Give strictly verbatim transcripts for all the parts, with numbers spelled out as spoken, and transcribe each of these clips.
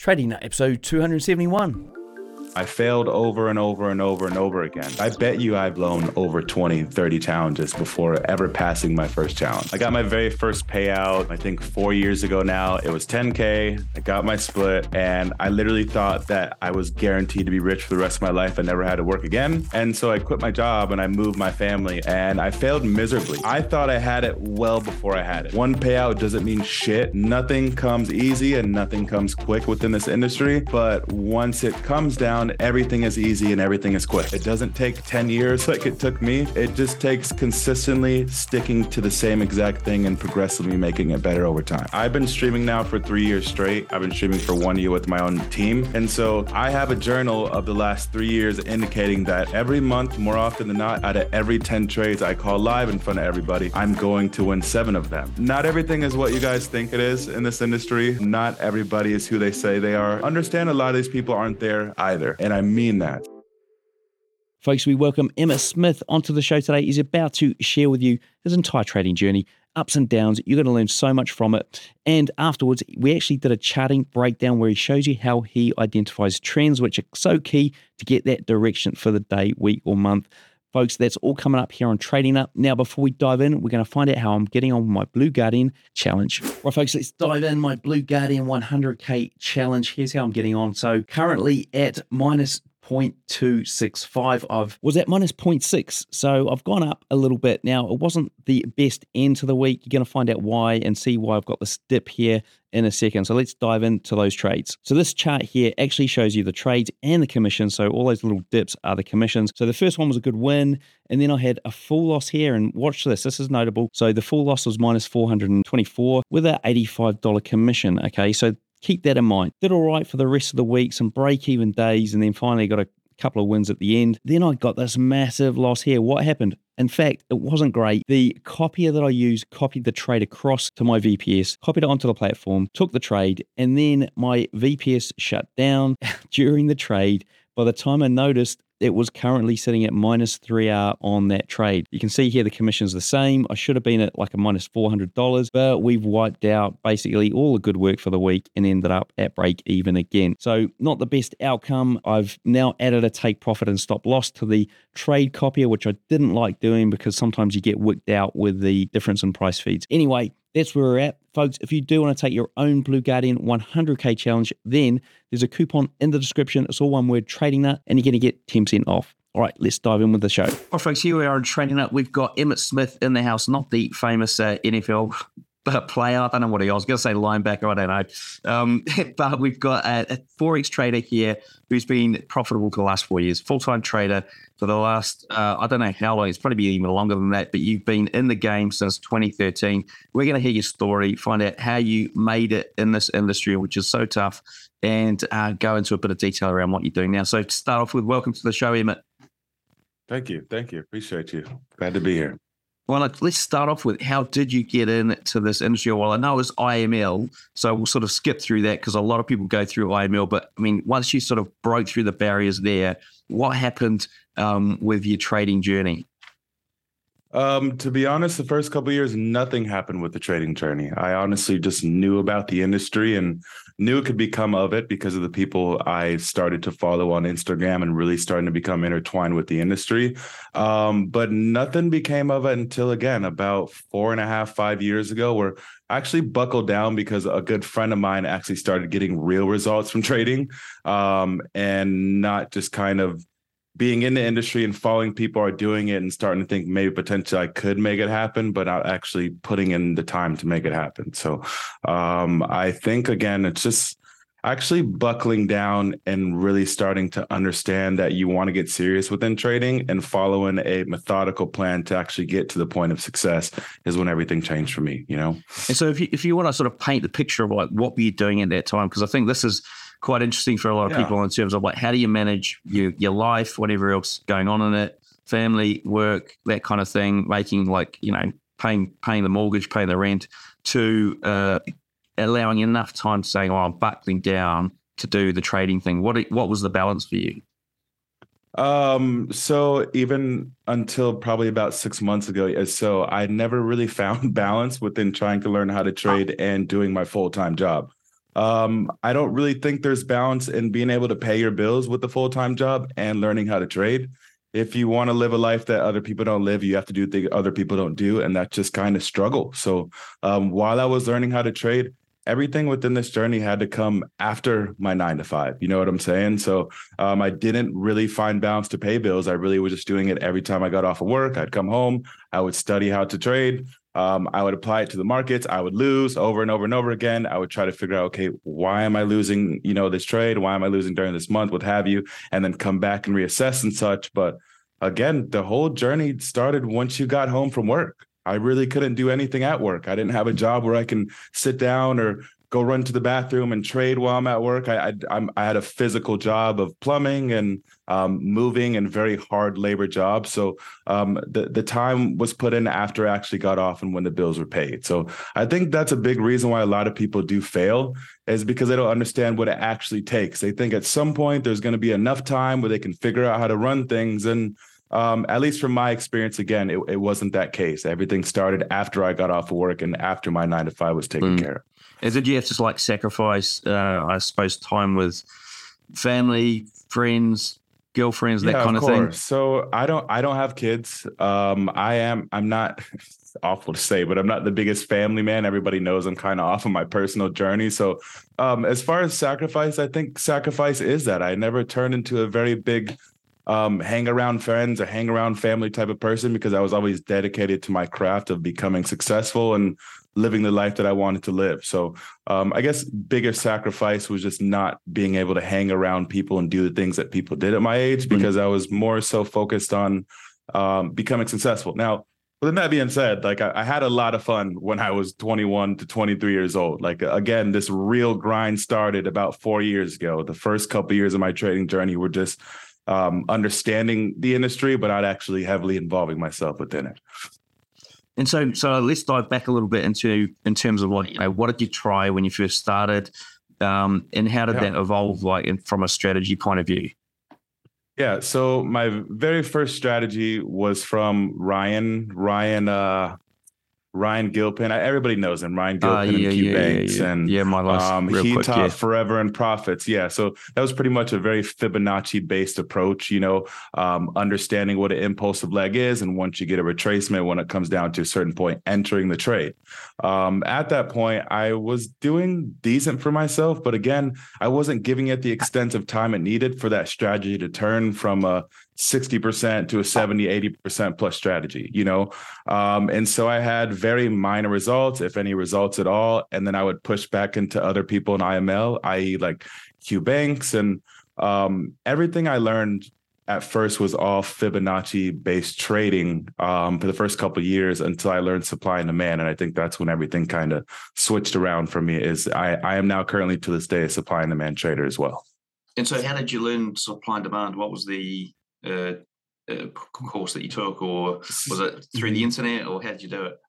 Trading Nut episode two hundred seventy-one. I failed over and over and over and over again. I bet you I've blown over twenty, thirty challenges before ever passing my first challenge. I got my very first payout, I think four years ago now. It was ten K. I got my split, and I literally thought that I was guaranteed to be rich for the rest of my life. I never had to work again. And so I quit my job and I moved my family, and I failed miserably. I thought I had it well before I had it. One payout doesn't mean shit. Nothing comes easy and nothing comes quick within this industry. But once it comes down, everything is easy and everything is quick. It doesn't take ten years like it took me. It just takes consistently sticking to the same exact thing and progressively making it better over time. I've been streaming now for three years straight. I've been streaming for one year with my own team. And so I have a journal of the last three years indicating that every month, more often than not, out of every ten trades I call live in front of everybody, I'm going to win seven of them. Not everything is what you guys think it is in this industry. Not everybody is who they say they are. Understand a lot of these people aren't there either. And I mean that. Folks, we welcome Emmett Smith onto the show today. He's about to share with you his entire trading journey, ups and downs. You're going to learn so much from it. And afterwards, we actually did a charting breakdown where he shows you how he identifies trends, which are so key to get that direction for the day, week, or month. Folks, that's all coming up here on Trading Nut. Now, before we dive in, we're going to find out how I'm getting on with my Blue Guardian challenge. Right, folks, let's dive in. My Blue Guardian one hundred K challenge. Here's how I'm getting on. So currently at minus zero point two six five. I was at minus zero point six, so I've gone up a little bit. Now, it wasn't the best end to the week. You're going to find out why and see why I've got this dip here in a second. So let's dive into those trades. So this chart here actually shows you the trades and the commissions. So all those little dips are the commissions. So the first one was a good win, and then I had a full loss here, and watch this. This is notable. So the full loss was minus four hundred twenty-four with an eighty-five dollars commission. Okay, so keep that in mind. Did all right for the rest of the week, some break-even days, and then finally got a couple of wins at the end. Then I got this massive loss here. What happened? In fact, it wasn't great. The copier that I used copied the trade across to my V P S, copied it onto the platform, took the trade, and then my V P S shut down during the trade. By the time I noticed, it was currently sitting at minus three R on that trade. You can see here the commission's the same. I should have been at like a minus four hundred dollars, but we've wiped out basically all the good work for the week and ended up at break even again. So not the best outcome. I've now added a take profit and stop loss to the trade copier, which I didn't like doing because sometimes you get wicked out with the difference in price feeds. Anyway, that's where we're at. Folks, if you do want to take your own Blue Guardian one hundred K challenge, then there's a coupon in the description. It's all one word, Trading Nut, and you're going to get ten percent off. All right, let's dive in with the show. All right, folks, here we are on Trading Nut. We've got Emmett Smith in the house, not the famous uh, N F L player. I don't know what he was. I was going to say linebacker. I don't know. Um, but we've got a, a Forex trader here who's been profitable for the last four years, full-time trader for the last, uh, I don't know how long, it's probably been even longer than that, but you've been in the game since twenty thirteen. We're going to hear your story, find out how you made it in this industry, which is so tough, and uh, go into a bit of detail around what you're doing now. So to start off with, welcome to the show, Emmett. Thank you. Thank you. Appreciate you. Glad to be here. Well, let's start off with how did you get into this industry? Well, I know it was I M L, so we'll sort of skip through that because a lot of people go through I M L. But I mean, once you sort of broke through the barriers there, what happened um, with your trading journey? Um, to be honest, the first couple of years, nothing happened with the trading journey. I honestly just knew about the industry and knew it could become of it because of the people I started to follow on Instagram and really starting to become intertwined with the industry. Um, but nothing became of it until, again, about four and a half, five years ago, where I actually buckled down because a good friend of mine actually started getting real results from trading um, and not just kind of being in the industry and following people are doing it and starting to think maybe potentially I could make it happen, but not actually putting in the time to make it happen. So um, I think, again, it's just actually buckling down and really starting to understand that you want to get serious within trading and following a methodical plan to actually get to the point of success is when everything changed for me, you know? And so if you, if you want to sort of paint the picture of like what were you doing at that time, because I think this is quite interesting for a lot of yeah. people in terms of like, how do you manage your, your life, whatever else going on in it, family, work, that kind of thing, making like, you know, paying, paying the mortgage, paying the rent, to uh, allowing enough time to saying, oh, I'm buckling down to do the trading thing. What, what was the balance for you? Um, so even until probably about six months ago, so I never really found balance within trying to learn how to trade and doing my full-time job. Um, I don't really think there's balance in being able to pay your bills with a full-time job and learning how to trade. If you want to live a life that other people don't live, you have to do things other people don't do, and that's just kind of struggle. So um, while I was learning how to trade, everything within this journey had to come after my nine to five. You know what I'm saying? So um, I didn't really find balance to pay bills. I really was just doing it every time I got off of work. I'd come home, I would study how to trade. Um, I would apply it to the markets. I would lose over and over and over again. I would try to figure out, okay, why am I losing, you know, this trade? Why am I losing during this month? What have you? And then come back and reassess and such. But again, the whole journey started once you got home from work. I really couldn't do anything at work. I didn't have a job where I can sit down or go run to the bathroom and trade while I'm at work. I I, I'm, I had a physical job of plumbing and um, moving and very hard labor job. So um, the, the time was put in after I actually got off and when the bills were paid. So I think that's a big reason why a lot of people do fail, is because they don't understand what it actually takes. They think at some point there's going to be enough time where they can figure out how to run things. And Um, at least from my experience, again, it, it wasn't that case. Everything started after I got off of work and after my nine to five was taken mm. care of. And did you have to like sacrifice, uh, I suppose, time with family, friends, girlfriends, that yeah, kind of, of thing? So I don't, I don't have kids. Um, I am, I'm not. It's awful to say, but I'm not the biggest family man. Everybody knows I'm kind of off on my personal journey. So um, as far as sacrifice, I think sacrifice is that I never turned into a very big um, hang around friends or hang around family type of person, because I was always dedicated to my craft of becoming successful and living the life that I wanted to live. So um, I guess bigger sacrifice was just not being able to hang around people and do the things that people did at my age, because mm-hmm. I was more so focused on um, becoming successful. Now, with that being said, like I, I had a lot of fun when I was twenty-one to twenty-three years old. Like, again, this real grind started about four years ago. The first couple of years of my trading journey were just um, understanding the industry, but not actually heavily involving myself within it. And so, so let's dive back a little bit into in terms of like, you know, what did you try when you first started, um, and how did yeah. that evolve, like in, from a strategy point of view? Yeah, so my very first strategy was from Ryan, Ryan, uh, Ryan Gilpin. I, everybody knows him, Ryan Gilpin uh, yeah, and Q yeah, Banks, yeah, yeah. and yeah, my last um, real he quick, taught yeah. Forever and Profits. Yeah, so that was pretty much a very Fibonacci-based approach. You know, um, understanding what an impulsive leg is, and once you get a retracement, when it comes down to a certain point, entering the trade. Um, at that point, I was doing decent for myself, but again, I wasn't giving it the extensive time it needed for that strategy to turn from a sixty percent to a seventy, eighty percent plus strategy, you know? Um, and so I had very minor results, if any results at all. And then I would push back into other people in I M L, that is like Q Banks, and um, everything I learned at first was all Fibonacci based trading um, for the first couple of years, until I learned supply and demand. And I think that's when everything kind of switched around for me. Is I, I am now currently to this day a supply and demand trader as well. And so how did you learn supply and demand? What was the uh, uh, course that you took, or was it through the internet, or how did you do it?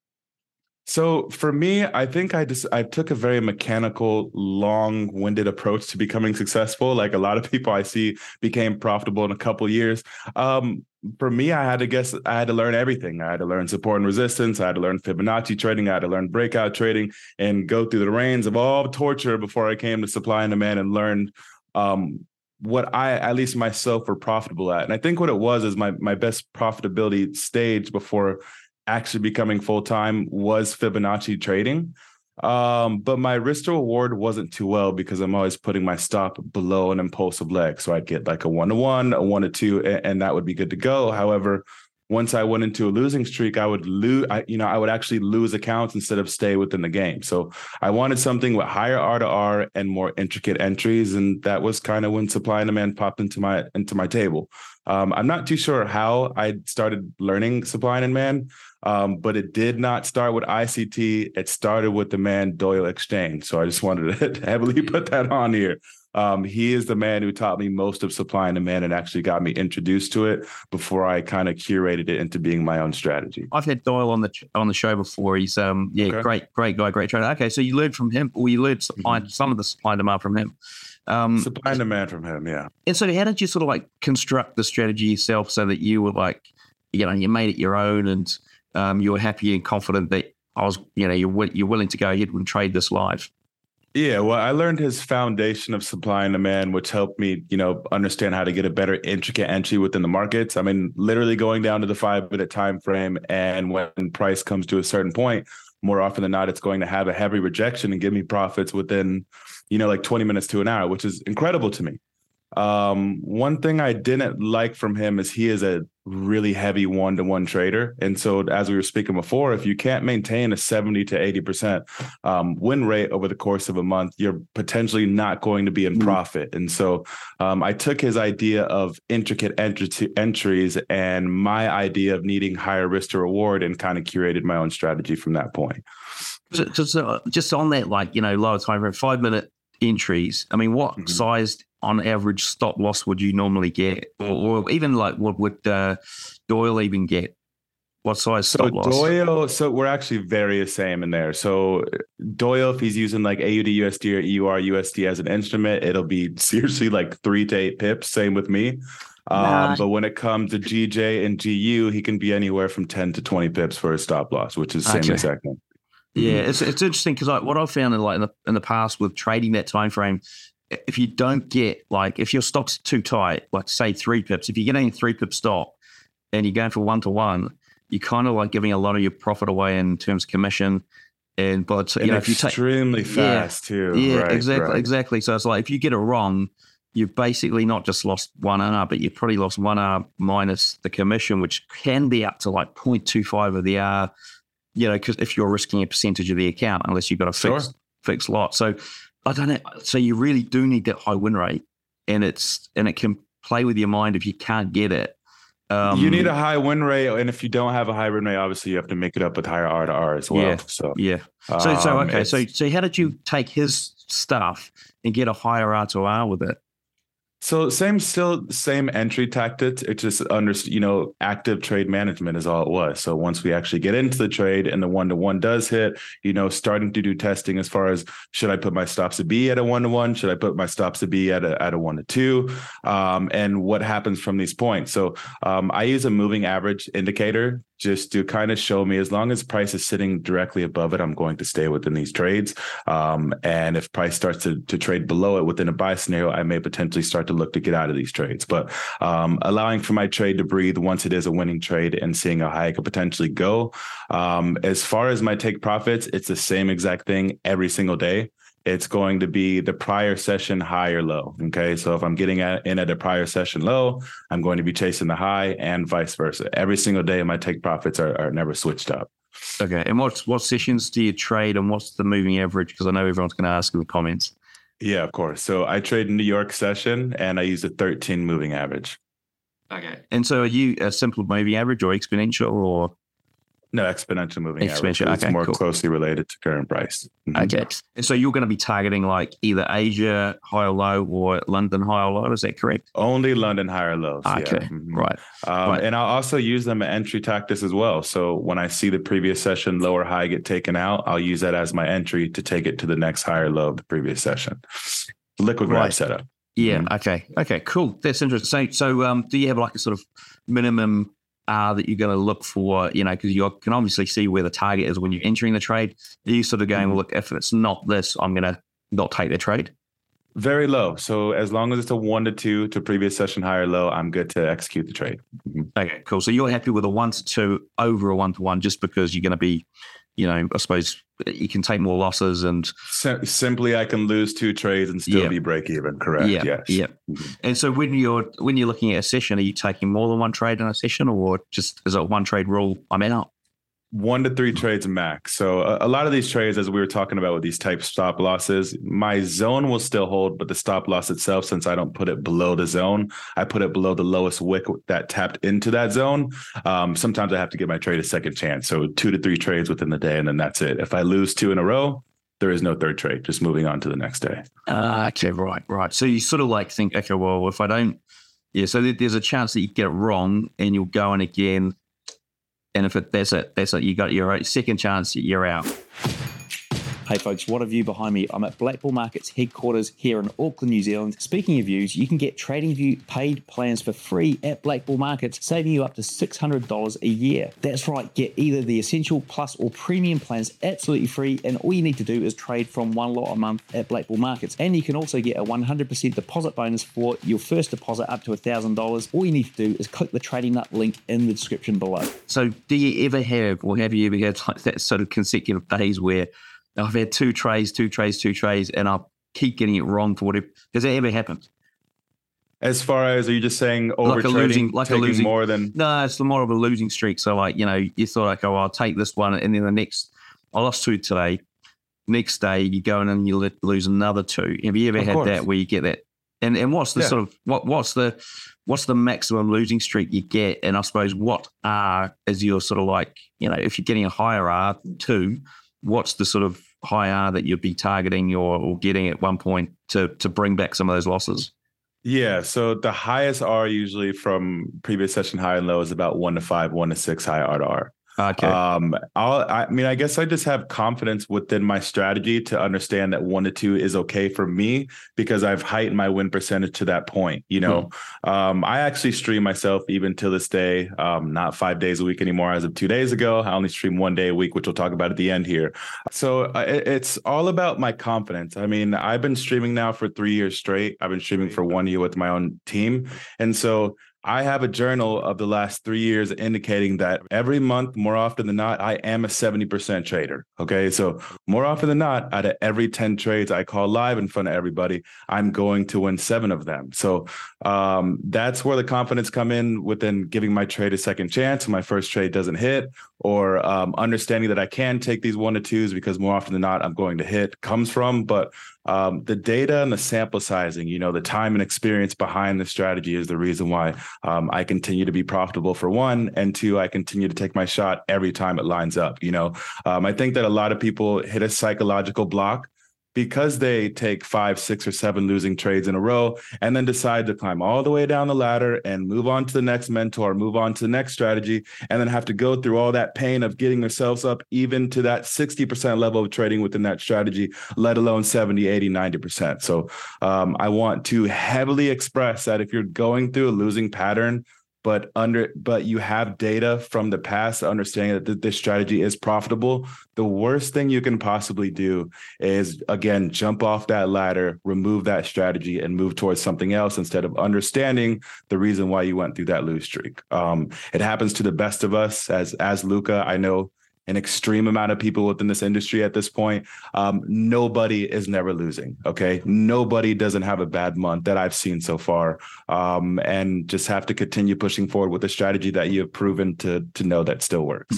So for me, I think I just I took a very mechanical, long-winded approach to becoming successful. Like a lot of people I see became profitable in a couple of years. Um, for me, I had to guess I had to learn everything. I had to learn support and resistance. I had to learn Fibonacci trading. I had to learn breakout trading, and go through the reins of all torture before I came to supply and demand and learned um, what I, at least myself, were profitable at. And I think what it was is my my best profitability stage before actually becoming full-time was Fibonacci trading. Um, but my risk to reward wasn't too well, because I'm always putting my stop below an impulsive leg. So I'd get like a one to one, a one to two, and, and that would be good to go. However, once I went into a losing streak, I would lose, I, you know, I would actually lose accounts instead of stay within the game. So I wanted something with higher R to R and more intricate entries. And that was kind of when supply and demand popped into my, into my table. Um, I'm not too sure how I started learning supply and demand, um, but it did not start with I C T. It started with the man Doyle Exchange. So I just wanted to heavily put that on here. Um, he is the man who taught me most of supply and demand and actually got me introduced to it before I kind of curated it into being my own strategy. I've had Doyle on the on the show before. He's um yeah okay. great great guy, great trader. Okay, so you learned from him, or you learned supply, mm-hmm. some of the supply and demand from him. Um, supply and demand from him, yeah. And so how did you sort of like construct the strategy yourself so that you were like, you know, you made it your own, and um, you were happy and confident that I was, you know, you're you're willing to go ahead and trade this live? Yeah, well, I learned his foundation of supply and demand, which helped me, you know, understand how to get a better intricate entry within the markets. I mean, literally going down to the five minute time frame, and when price comes to a certain point, more often than not, it's going to have a heavy rejection and give me profits within, you know, like twenty minutes to an hour, which is incredible to me. Um, one thing I didn't like from him is he is a really heavy one-to-one trader. And so as we were speaking before, if you can't maintain a seventy to eighty percent um, win rate over the course of a month, you're potentially not going to be in profit. And so um, I took his idea of intricate entry entries and my idea of needing higher risk to reward and kind of curated my own strategy from that point. So, so, so just on that, like, you know, lower time frame, five minute entries, I mean, what mm-hmm. sized on average stop loss would you normally get, or, or even like what would uh, Doyle even get? What size stop so loss? Doyle, so we're actually very the same in there. So Doyle, if he's using like A U D U S D or E U R U S D as an instrument, it'll be seriously like three to eight pips. Same with me. Um, nah. But when it comes to G J and G U, he can be anywhere from ten to twenty pips for a stop loss, which is the same okay. exact thing. Yeah, it's it's interesting because like what I've found in like in the, in the past with trading that time frame, if you don't get, like, if your stock's too tight, like say three pips, if you're getting a three pip stop and you're going for one to one, you're kind of like giving a lot of your profit away in terms of commission. And but you and know, if you take extremely fast yeah, too, yeah, right, exactly, right. exactly. So it's like if you get it wrong, you've basically not just lost one R, but you've probably lost one R minus the commission, which can be up to like zero point two five of the R. You know, because if you're risking a percentage of the account, unless you've got a fixed sure. fixed lot. So I don't know. So you really do need that high win rate, and it's and it can play with your mind if you can't get it. Um, you need a high win rate, and if you don't have a high win rate, obviously you have to make it up with higher R to R as well. Yeah, so yeah. So so um, okay. So so how did you take his stuff and get a higher R to R with it? So same, still same entry tactics. It's just under, you know, active trade management is all it was. So once we actually get into the trade and the one to one does hit, you know, starting to do testing as far as should I put my stops to be at a one to one? Should I put my stops to be at a at a one to two? Um, and what happens from these points? So um, I use a moving average indicator just to kind of show me as long as price is sitting directly above it, I'm going to stay within these trades. Um, and if price starts to, to trade below it within a buy scenario, I may potentially start to look to get out of these trades. But um, allowing for my trade to breathe once it is a winning trade and seeing how high it could potentially go. Um, as far as my take profits, it's the same exact thing every single day. It's going to be the prior session high or low. Okay. So if I'm getting at, in at a prior session low, I'm going to be chasing the high and vice versa. Every single day, my take profits are, are never switched up. Okay. And what's, what sessions do you trade and what's the moving average? Because I know everyone's going to ask in the comments. Yeah, of course. So I trade New York session and I use a thirteen moving average. Okay. And so are you a simple moving average or exponential or? No, exponential moving exponential. average. It's okay, more cool. closely related to current price. Mm-hmm. Okay. And so you're going to be targeting like either Asia high or low or London high or low. Is that correct? Only London high or low. Okay. Yeah. Mm-hmm. Right. Um, right. And I'll also use them at entry tactics as well. So when I see the previous session low or high get taken out, I'll use that as my entry to take it to the next high or low of the previous session. Liquid grab right. setup. Yeah. Mm-hmm. Okay. Okay. Cool. That's interesting. So, so um, do you have like a sort of minimum R that you're going to look for, you know, because you can obviously see where the target is when you're entering the trade. Are you sort of going, well, look, if it's not this, I'm going to not take the trade? Very low. So as long as it's a one to two to previous session high or low, I'm good to execute the trade. Mm-hmm. Okay, cool. So you're happy with a one to two over a one to one just because you're going to be, you know, I suppose you can take more losses and Sim- simply I can lose two trades and still yeah. be break even. Correct. Yeah. Yes. Yeah. Mm-hmm. And so when you're when you're looking at a session, are you taking more than one trade in a session, or just is it one trade rule? I'm out. One to three trades max. So a, a lot of these trades, as we were talking about with these type stop losses, my zone will still hold, but the stop loss itself, since I don't put it below the zone, I put it below the lowest wick that tapped into that zone. Um, sometimes I have to give my trade a second chance. So two to three trades within the day, and then that's it. If I lose two in a row, there is no third trade, just moving on to the next day. Uh, okay, right, right. So you sort of like think, okay, well, if I don't, yeah, so there's a chance that you get it wrong and you'll go in again. And if it, that's it, that's it, you got your second chance, you're out. Hey folks, what a view behind me. I'm at Black Bull Markets headquarters here in Auckland, New Zealand. Speaking of views, you can get TradingView paid plans for free at Black Bull Markets, saving you up to six hundred dollars a year. That's right, get either the Essential, Plus or Premium plans absolutely free, and all you need to do is trade from one lot a month at Black Bull Markets. And you can also get a one hundred percent deposit bonus for your first deposit up to one thousand dollars. All you need to do is click the Trading Nut link in the description below. So do you ever have, or have you ever had like that sort of consecutive days where I've had two trays, two trays, two trays, and I keep getting it wrong for whatever? Has that ever happened? As far as, are you just saying over like a trading, losing, like a losing more than? No, it's more of a losing streak. So like, you know, you thought like, oh, I'll take this one, and then the next, I lost two today. Next day, you go in and you let, lose another two. Have you ever Of had course. that where you get that? And and what's the Yeah. sort of what what's the what's the maximum losing streak you get? And I suppose what R is your sort of like, you know, if you're getting a higher R two, what's the sort of high R that you'd be targeting or, or getting at one point to to bring back some of those losses? Yeah, so the highest R usually from previous session high and low is about one to five, one to six high R to R. Okay. Um, I'll, I mean, I guess I just have confidence within my strategy to understand that one to two is okay for me because I've heightened my win percentage to that point. You know, mm. um, I actually stream myself even to this day, um, not five days a week anymore as of two days ago. I only stream one day a week, which we'll talk about at the end here. So uh, it, it's all about my confidence. I mean, I've been streaming now for three years straight. I've been streaming for one year with my own team. And so I have a journal of the last three years indicating that every month, more often than not, I am a seventy percent trader. Okay. So more often than not, out of every ten trades I call live in front of everybody, I'm going to win seven of them. So um, that's where the confidence come in within giving my trade a second chance. When my first trade doesn't hit, or um, understanding that I can take these one to twos because more often than not, I'm going to hit comes from. But Um, the data and the sample sizing, you know, the time and experience behind the strategy is the reason why um, I continue to be profitable for one, and two, I continue to take my shot every time it lines up. You know, um, I think that a lot of people hit a psychological block because they take five, six, or seven losing trades in a row and then decide to climb all the way down the ladder and move on to the next mentor, move on to the next strategy, and then have to go through all that pain of getting themselves up even to that sixty percent level of trading within that strategy, let alone seventy, eighty, ninety percent. So um, I want to heavily express that if you're going through a losing pattern, but under but you have data from the past understanding that th- this strategy is profitable, the worst thing you can possibly do is, again, jump off that ladder, remove that strategy, and move towards something else instead of understanding the reason why you went through that lose streak. Um, it happens to the best of us. As as Luca, I know an extreme amount of people within this industry at this point. Um, nobody is never losing. Okay. Nobody doesn't have a bad month that I've seen so far. Um, and just have to continue pushing forward with a strategy that you have proven to, to know that still works.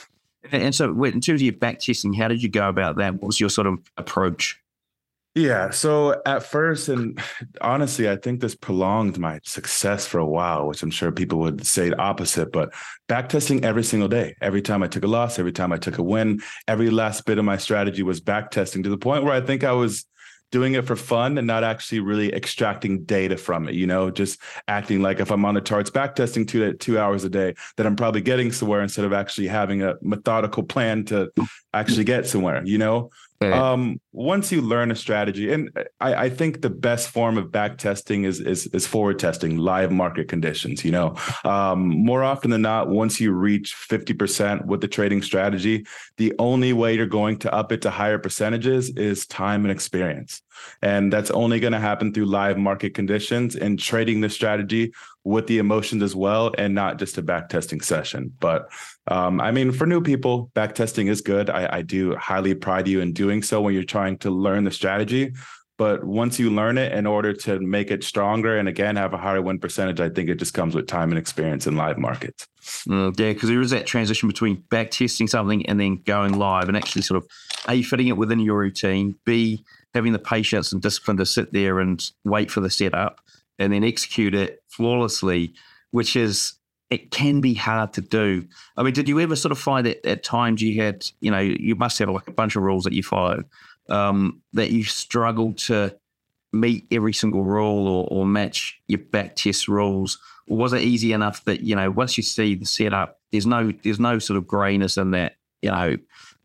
And so in terms of your back testing, how did you go about that? What was your sort of approach? Yeah. So at first, and honestly, I think this prolonged my success for a while, which I'm sure people would say the opposite, but backtesting every single day, every time I took a loss, every time I took a win, every last bit of my strategy was backtesting to the point where I think I was doing it for fun and not actually really extracting data from it, you know, just acting like if I'm on the charts backtesting two, two hours a day, that I'm probably getting somewhere instead of actually having a methodical plan to actually get somewhere, you know. Um, once you learn a strategy, and I, I think the best form of back testing is, is, is forward testing, live market conditions, you know, um, more often than not, once you reach fifty percent with the trading strategy, the only way you're going to up it to higher percentages is time and experience. And that's only going to happen through live market conditions and trading the strategy with the emotions as well, and not just a back testing session. But um, I mean, for new people, back testing is good. I, I do highly pride you in doing so when you're trying to learn the strategy. But once you learn it, in order to make it stronger and again have a higher win percentage, I think it just comes with time and experience in live markets. Mm, yeah, because there is that transition between back testing something and then going live and actually sort of A, fitting it within your routine, B, having the patience and discipline to sit there and wait for the setup and then execute it flawlessly, which is, it can be hard to do. I mean, did you ever sort of find that at times you had, you know, you must have like a bunch of rules that you follow, um, that you struggled to meet every single rule or, or match your back test rules? Or was it easy enough that, you know, once you see the setup, there's no, there's no sort of grayness in that, you know,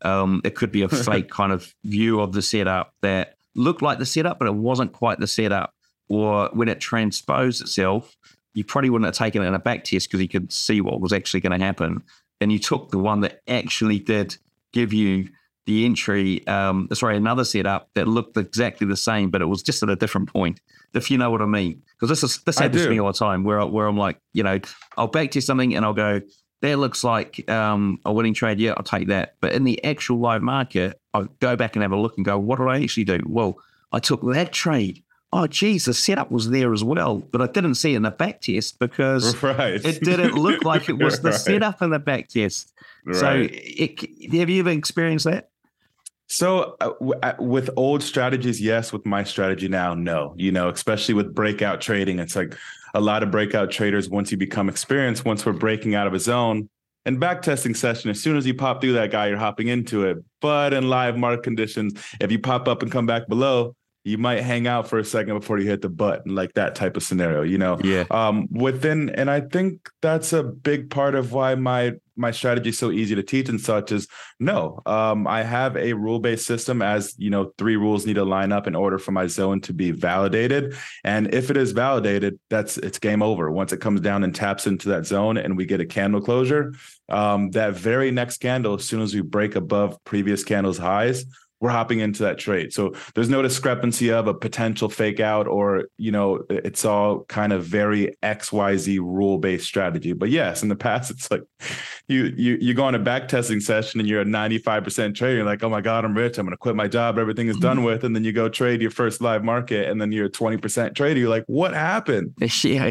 Um, it could be a fake kind of view of the setup that looked like the setup, but it wasn't quite the setup. Or when it transposed itself, you probably wouldn't have taken it in a back test because you could see what was actually going to happen. And you took the one that actually did give you the entry, um, sorry, another setup that looked exactly the same, but it was just at a different point, if you know what I mean. Because this is this happens to me all the time where, I, where I'm like, you know, I'll back test something and I'll go, that looks like um, a winning trade. Yeah, I'll take that. But in the actual live market, I'll go back and have a look and go, what did I actually do? Well, I took that trade. Oh, geez, the setup was there as well, but I didn't see it in the back test because right. it didn't look like it was the right. setup in the back test. Right. So it, have you ever experienced that? So uh, w- with old strategies, yes. With my strategy now, no. You know, especially with breakout trading, it's like a lot of breakout traders, once you become experienced, once we're breaking out of a zone, and backtesting session, as soon as you pop through that guy, you're hopping into it. But in live market conditions, if you pop up and come back below, you might hang out for a second before you hit the button, like that type of scenario, you know? Yeah. Um, within, and I think that's a big part of why my my strategy is so easy to teach and such is no. Um, I have a rule-based system, as you know, three rules need to line up in order for my zone to be validated. And if it is validated, that's it's game over. Once it comes down and taps into that zone and we get a candle closure, um, that very next candle, as soon as we break above previous candles highs, we're hopping into that trade. So there's no discrepancy of a potential fake out, or, you know, it's all kind of very X Y Z rule-based strategy. But yes, in the past, it's like you you you go on a back testing session and you're a ninety-five percent trader. You're like, oh my God, I'm rich. I'm going to quit my job. Everything is done with. And then you go trade your first live market and then you're a twenty percent trader. You're like, what happened? Yeah.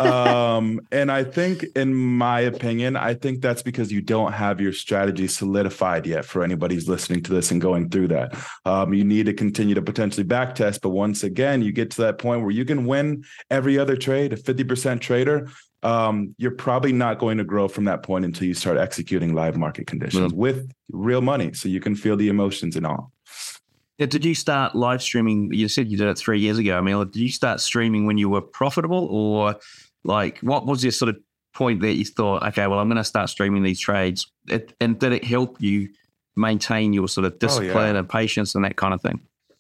um, and I think, in my opinion, I think that's because you don't have your strategy solidified yet for anybody who's listening to this and going through that. Um, you need to continue to potentially back test. But once again, you get to that point where you can win every other trade, a fifty percent trader. Um, you're probably not going to grow from that point until you start executing live market conditions mm-hmm. with real money, so you can feel the emotions and all. Yeah, did you start live streaming? You said you did it three years ago. I mean, did you start streaming when you were profitable, or like what was your sort of point that you thought, okay, well, I'm going to start streaming these trades? It, and did it help you maintain your sort of discipline oh, yeah. and patience and that kind of thing?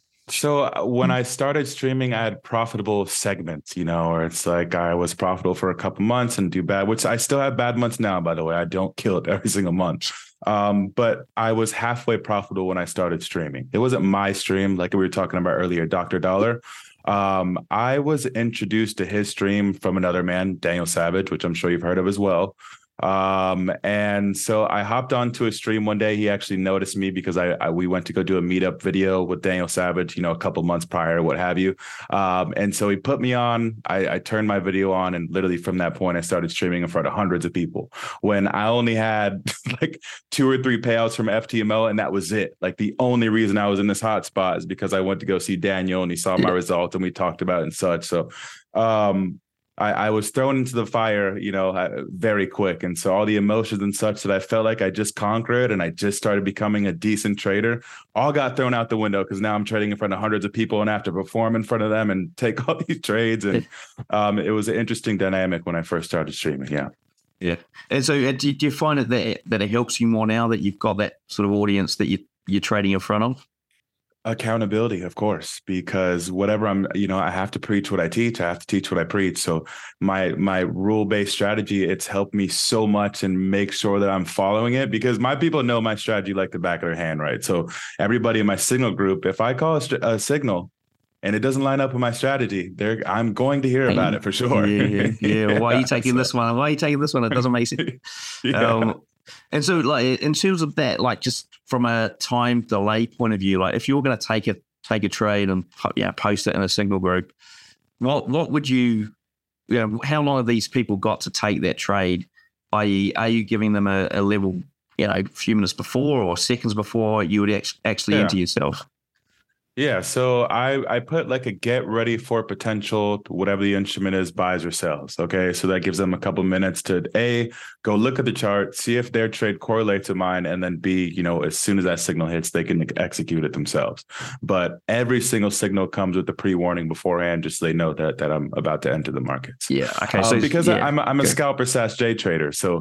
So when I started streaming, I had profitable segments, you know, or it's like I was profitable for a couple months and do bad, which I still have bad months now, by the way. I don't kill it every single month. Um, but I was halfway profitable when I started streaming. It wasn't my stream, like we were talking about earlier, Doctor Dollar. Um, I was introduced to his stream from another man, Daniel Savage, which I'm sure you've heard of as well. Um, and so I hopped onto a stream one day. He actually noticed me because I, I we went to go do a meetup video with Daniel Savage, you know, a couple months prior, what have you. Um, and so he put me on, I, I turned my video on, and literally from that point, I started streaming in front of hundreds of people when I only had like two or three payouts from F T M O. And that was it. Like the only reason I was in this hot spot is because I went to go see Daniel and he saw my result and we talked about it and such. So, um, I, I was thrown into the fire, you know, uh, very quick. And so all the emotions and such that I felt like I just conquered and I just started becoming a decent trader all got thrown out the window, because now I'm trading in front of hundreds of people and have to perform in front of them and take all these trades. And um, it was an interesting dynamic when I first started streaming. Yeah. Yeah. And so uh, do you find it that, that it helps you more now that you've got that sort of audience that you, you're trading in front of? Accountability, of course, because whatever I'm, you know, I have to preach what I teach. I have to teach what I preach. So my my rule-based strategy, it's helped me so much and make sure that I'm following it, because my people know my strategy like the back of their hand, right? So everybody in my signal group, if I call a, a signal and it doesn't line up with my strategy, there I'm going to hear about it for sure. Yeah, yeah. yeah. yeah. Why are you taking so, this one? Why are you taking this one? It doesn't make sense. yeah. Um, and so, like, in terms of that, like, just from a time delay point of view, like, if you were going to take a take a trade and yeah, post it in a signal group, what what would you, you know, how long have these people got to take that trade? that is, are you giving them a, a level, you know, a few minutes before or seconds before you would ex- actually yeah. enter yourself? Yeah, so I, I put like a get ready for potential, whatever the instrument is, buys or sells. Okay, so that gives them a couple minutes to A, go look at the chart, see if their trade correlates to mine, and then B, you know, as soon as that signal hits, they can execute it themselves. But every single signal comes with the pre-warning beforehand, just so they know that that I'm about to enter the markets. Yeah, okay. So um, because yeah, I'm I'm a scalper slash J trader, so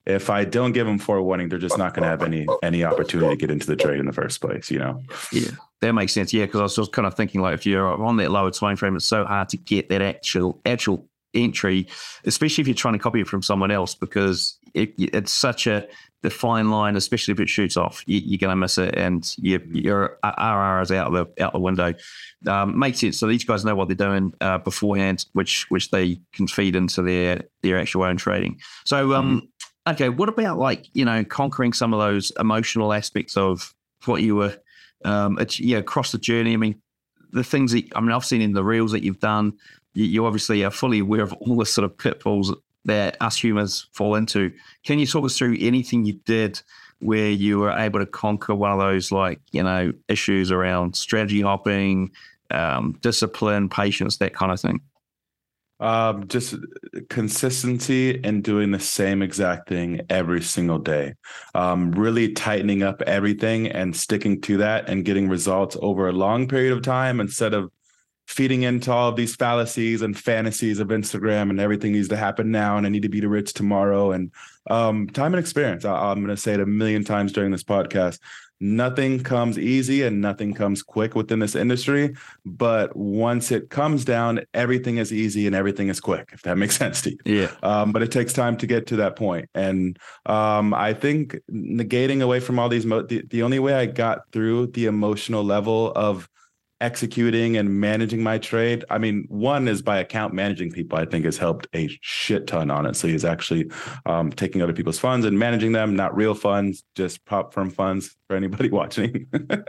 if I don't give them forewarning, they're just not going to have any any opportunity to get into the trade in the first place, you know? Yeah, that makes sense. Yeah, because I was just kind of thinking, like, if you're on that lower time frame, it's so hard to get that actual actual entry, especially if you're trying to copy it from someone else, because it, it's such a the fine line, especially if it shoots off, you, you're going to miss it, and you, your R R is out the out the window. Um, makes sense. So these guys know what they're doing uh, beforehand, which which they can feed into their their actual own trading. So, um, mm-hmm. okay, what about, like, you know, conquering some of those emotional aspects of what you were, um, it's, yeah, across the journey? I mean, the things that I mean, I've seen in the reels that you've done. You, you obviously are fully aware of all the sort of pitfalls that us humans fall into. Can you talk us through anything you did where you were able to conquer one of those, like, you know, issues around strategy hopping, um, discipline, patience, that kind of thing? Um, just consistency and doing the same exact thing every single day. Um, really tightening up everything and sticking to that and getting results over a long period of time, instead of feeding into all of these fallacies and fantasies of Instagram and everything needs to happen now and I need to be rich tomorrow. And um, time and experience. I, I'm going to say it a million times during this podcast. Nothing comes easy and nothing comes quick within this industry. But once it comes down, everything is easy and everything is quick, if that makes sense to you. Yeah. Um, but it takes time to get to that point. And um, I think negating away from all these, mo- the, the only way I got through the emotional level of executing and managing my trade, I mean, one is by account managing people. I think has helped a shit ton, honestly, is actually um, taking other people's funds and managing them, not real funds, just prop firm funds for anybody watching.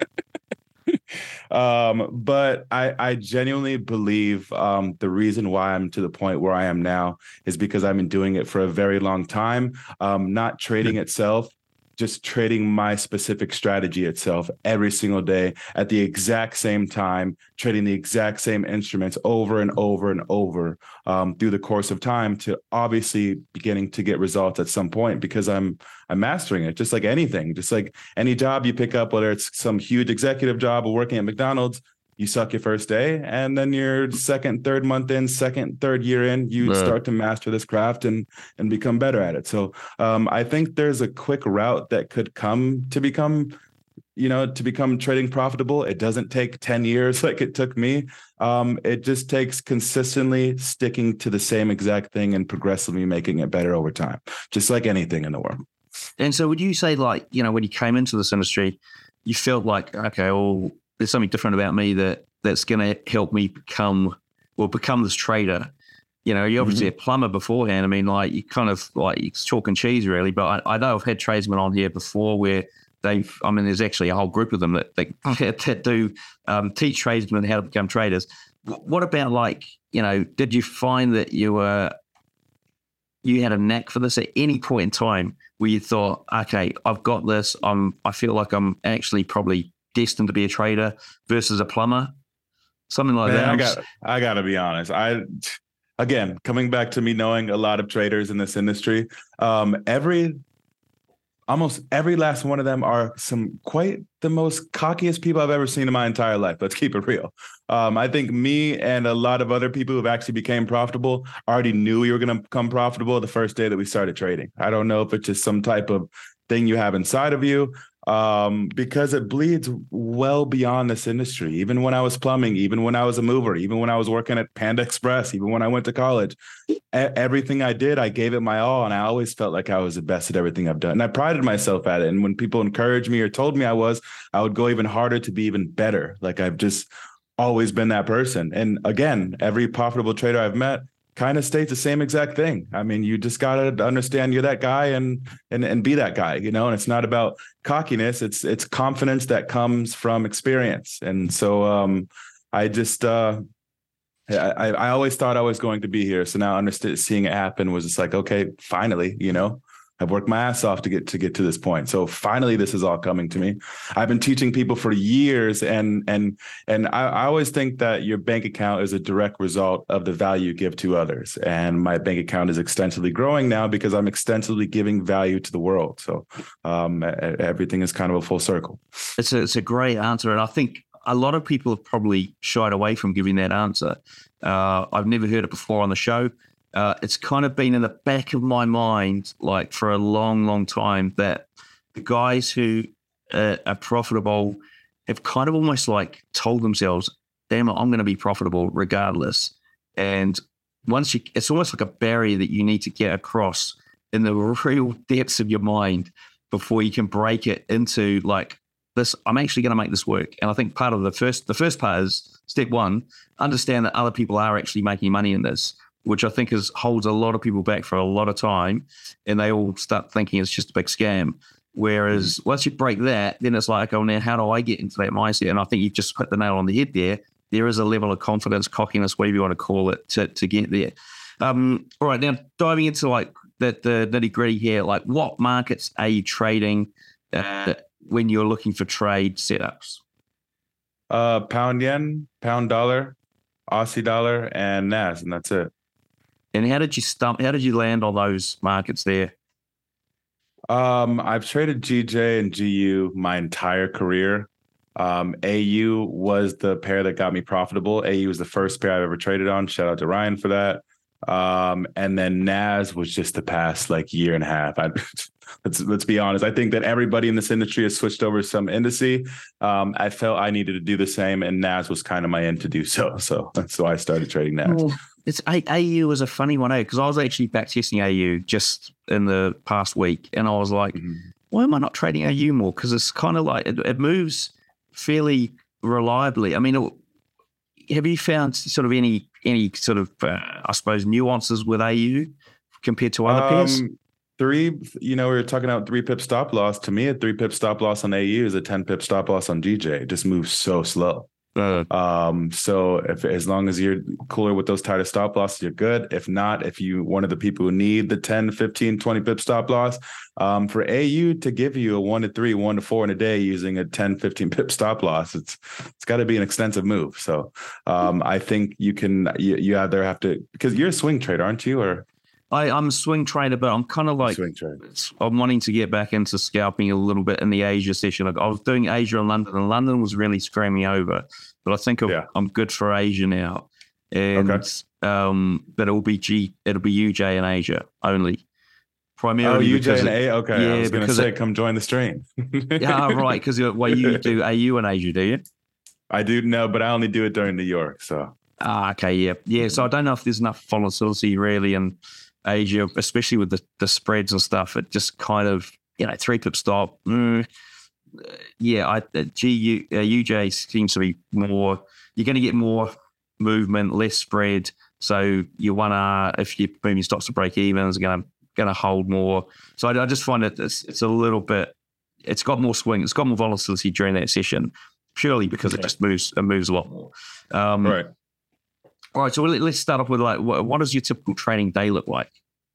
um, but I, I genuinely believe um, the reason why I'm to the point where I am now is because I've been doing it for a very long time, um, not trading itself, just trading my specific strategy itself every single day at the exact same time, trading the exact same instruments over and over and over um, through the course of time, to obviously beginning to get results at some point, because I'm I'm mastering it, just like anything, just like any job you pick up, whether it's some huge executive job or working at McDonald's. You suck your first day, and then your second, third month in, second, third year in, you right. start to master this craft and and become better at it. So um, I think there's a quick route that could come to become, you know, to become trading profitable. It doesn't take ten years like it took me. Um, it just takes consistently sticking to the same exact thing and progressively making it better over time, just like anything in the world. And so would you say, like, you know, when you came into this industry, you felt like, okay, well, there's something different about me that that's going to help me become, well, become this trader. You know, you're obviously mm-hmm. a plumber beforehand. I mean, like, you kind of like it's chalk and cheese really, but I, I know I've had tradesmen on here before where they've, I mean, there's actually a whole group of them that, that, that do um, teach tradesmen how to become traders. What about, like, you know, did you find that you were, you had a knack for this at any point in time where you thought, okay, I've got this, I'm, I feel like I'm actually probably destined to be a trader versus a plumber, something like Man, that? I got, I got to be honest. I, again, coming back to me knowing a lot of traders in this industry, um, every, almost every last one of them are some quite the most cockiest people I've ever seen in my entire life. Let's keep it real. Um, I think me and a lot of other people who've actually became profitable already knew we were going to become profitable the first day that we started trading. I don't know if it's just some type of thing you have inside of you. Um, because it bleeds well beyond this industry. Even when I was plumbing, even when I was a mover, even when I was working at Panda Express, even when I went to college, a- everything I did, I gave it my all. And I always felt like I was the best at everything I've done. And I prided myself at it. And when people encouraged me or told me I was, I would go even harder to be even better. Like, I've just always been that person. And again, every profitable trader I've met kind of states the same exact thing. I mean, you just got to understand you're that guy and, and, and be that guy, you know, and it's not about cockiness. It's, it's confidence that comes from experience. And so um, I just, uh, I, I always thought I was going to be here. So now understood, seeing it happen was just like, okay, finally, you know, I've worked my ass off to get to get to this point. So finally, this is all coming to me. I've been teaching people for years, and and and I, I always think that your bank account is a direct result of the value you give to others. And my bank account is extensively growing now because I'm extensively giving value to the world. So um, everything is kind of a full circle. It's a, it's a great answer, and I think a lot of people have probably shied away from giving that answer. Uh, I've never heard it before on the show. uh, it's kind of been in the back of my mind, like for a long, long time, that the guys who uh, are profitable have kind of almost like told themselves, damn it, I'm going to be profitable regardless. And once you, it's almost like a barrier that you need to get across in the real depths of your mind before you can break it into like this, I'm actually going to make this work. And I think part of the first, the first part is step one, understand that other people are actually making money in this, which I think is holds a lot of people back for a lot of time. And they all start thinking it's just a big scam. Whereas once you break that, then it's like, oh, now how do I get into that mindset? And I think you've just hit the nail on the head there. There is a level of confidence, cockiness, whatever you want to call it, to, to get there. Um, all right, now diving into like the, the nitty gritty here, like what markets are you trading uh, when you're looking for trade setups? Uh, pound yen, pound dollar, Aussie dollar, and N A S, and that's it. And how did you stump? How did you land on those markets there? Um, I've traded G J and G U my entire career. Um, A U was the pair that got me profitable. A U was the first pair I've ever traded on. Shout out to Ryan for that. Um, and then N A S was just the past like year and a half. I, let's let's be honest. I think that everybody in this industry has switched over to some indice. Um, I felt I needed to do the same, and N A S was kind of my end to do so. So that's why I started trading N A S. Well, it's A U is a funny one, eh? Because I was actually back testing A U just in the past week, and I was like, mm-hmm. why am I not trading A U more? Because it's kind of like it, it moves fairly reliably. I mean, have you found sort of any any sort of uh, I suppose nuances with A U compared to other um, pairs? Three, you know, we were talking about three pip stop loss. To me, a three pip stop loss on A U is a ten pip stop loss on G J. It just moves so slow. Uh, um, so if as long as you're cooler with those tighter stop losses, you're good. If not, if you one of the people who need the ten, fifteen, twenty pip stop loss, um, for A U to give you a one to three, one to four in a day using a ten, fifteen pip stop loss, it's it's got to be an extensive move. So um, I think you can you, you either have to, because you're a swing trader, aren't you? Or I, I'm a swing trader, but I'm kind of like, I'm wanting to get back into scalping a little bit in the Asia session. Like I was doing Asia and London, and London was really screwing me over. But I think yeah. I'm good for Asia now. And okay. um, but it'll be G, it'll be U J and Asia only. Primarily oh, U J and it, A. Okay, yeah, I was going to say, it, come join the stream. yeah, right. Because well, you do A U and Asia, do you? I do know, but I only do it during New York. So ah, okay, yeah, yeah. So I don't know if there's enough volatility really in Asia, especially with the, the spreads and stuff. It just kind of, you know, three pip stop. Mm, yeah, I uh, G U, uh, U J seems to be more. You're going to get more movement, less spread. So your one R, if your moving stops to break even, is going to going to hold more. So I, I just find it it's, it's a little bit. It's got more swing. It's got more volatility during that session, purely because it just moves. It moves a lot more. Um, right. All right, so let's start off with like, what does your typical trading day look like?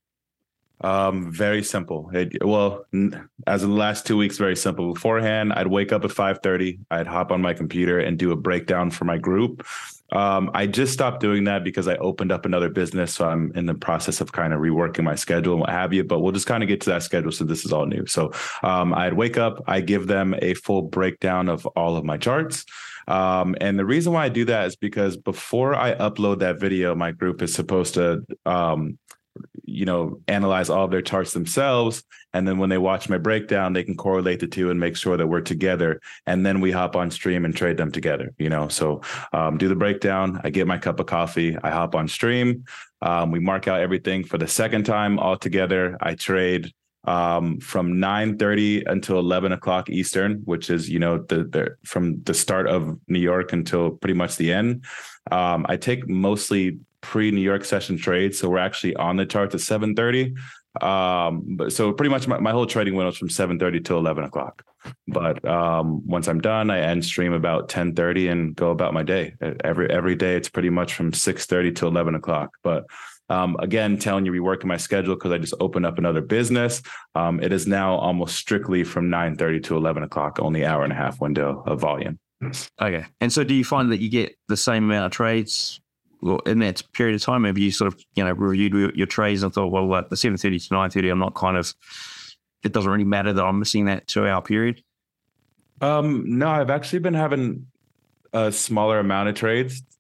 Um, very simple. It, well, as of the last two weeks, very simple. Beforehand, I'd wake up at five thirty. I'd hop on my computer and do a breakdown for my group. Um, I just stopped doing that because I opened up another business. So I'm in the process of kind of reworking my schedule and what have you, but we'll just kind of get to that schedule. So this is all new. So um, I'd wake up, I give them a full breakdown of all of my charts. Um, and the reason why I do that is because before I upload that video, my group is supposed to, um, you know, analyze all of their charts themselves. And then when they watch my breakdown, they can correlate the two and make sure that we're together. And then we hop on stream and trade them together, you know, so um, do the breakdown. I get my cup of coffee. I hop on stream. Um, we mark out everything for the second time all together. I trade um, from nine thirty until eleven o'clock Eastern, which is, you know, the, the from the start of New York until pretty much the end. Um, I take mostly pre-New York session trades. So we're actually on the chart at seven thirty. Um, but so pretty much my, my whole trading window is from seven thirty till eleven o'clock. But um, once I'm done, I end stream about ten thirty and go about my day. Every every day, it's pretty much from six thirty to eleven o'clock. But um, again, telling you, reworking my schedule because I just opened up another business. Um, it is now almost strictly from nine thirty to eleven o'clock, only hour and a half window of volume. Okay. And so do you find that you get the same amount of trades in that period of time? Have you sort of, you know, reviewed your, your trades and thought, well, like the seven thirty to nine thirty, I'm not kind of, it doesn't really matter that I'm missing that two hour period? Um, no, I've actually been having a smaller amount of trades